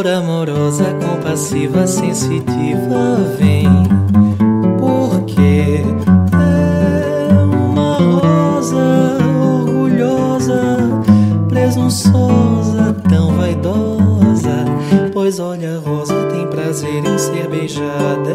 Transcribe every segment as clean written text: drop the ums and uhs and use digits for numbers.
amorosa, compassiva, sensitiva, vem, porque é uma rosa orgulhosa, presunçosa, tão vaidosa. Pois olha, a rosa tem prazer em ser beijada.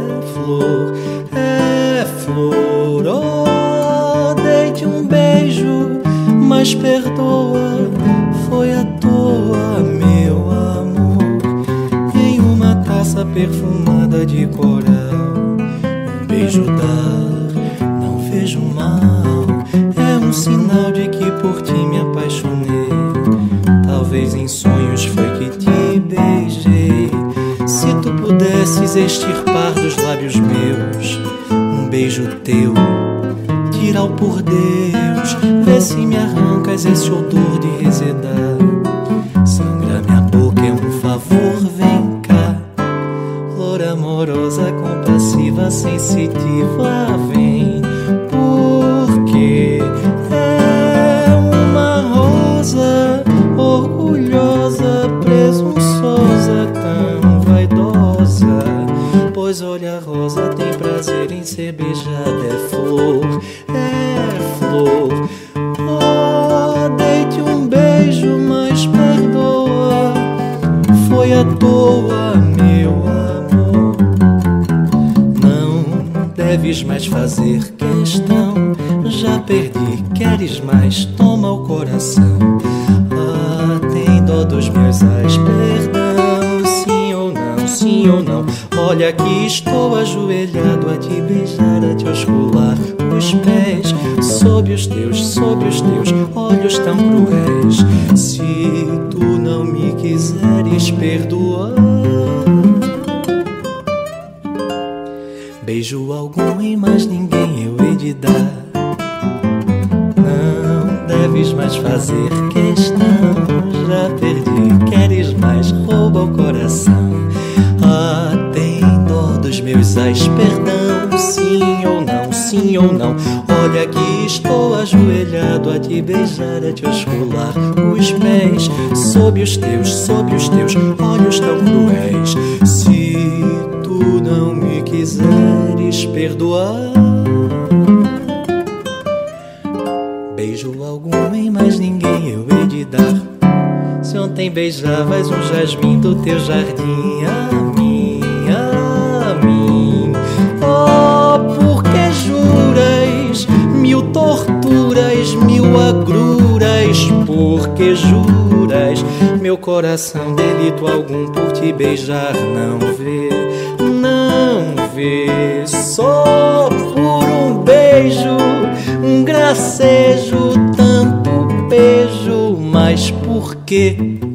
É flor, oh, dei-te um beijo, mas perdoa, foi à toa, meu amor. Em uma taça perfumada de coral, um beijo dar, não vejo mal. É um sinal de que por ti me apaixonei. Talvez em sonhos foi que te beijei. Se tu pudesses extirpar dos lábios meus um beijo teu, tira-o por Deus, vê se me arrancas esse odor de resedar. Sangra minha boca, é um favor, vem cá. Flor amorosa, compassiva, sensitiva, vem, porque é uma rosa orgulhosa, presunçosa, tão vaidosa. Pois olha, a rosa tem prazer em ser beijada. É flor, oh, dei-te um beijo, mas perdoa, foi à toa, meu amor. Não deves mais fazer questão, já perdi, queres mais, toma o coração. Ah, tem dó dos meus ais, perdão, sim ou não, sim ou não. Olha, aqui estou ajoelhado a te beijar, a te oscular os pés, sob os teus olhos tão cruéis. Se tu não me quiseres perdoar, beijo algum e mais ninguém eu hei de dar. Não deves mais fazer questão, já perdi, queres mais, rouba o coração. Ah, tem dó dos meus ais, perdão, sim ou não, sim ou não. Olha, aqui estou ajoelhado a te beijar, a te oscular os pés, sob os teus olhos tão cruéis. Se tu não me quiseres perdoar, beijo algum e mais ninguém eu hei de dar. Se ontem beijavas um jasmim do teu jardim, a mim, oh, porque juras mil torturas, mil agruras, porque juras meu coração delito algum por te beijar não vê, só por um beijo, um gracejo, tanto beijo, mas por quê?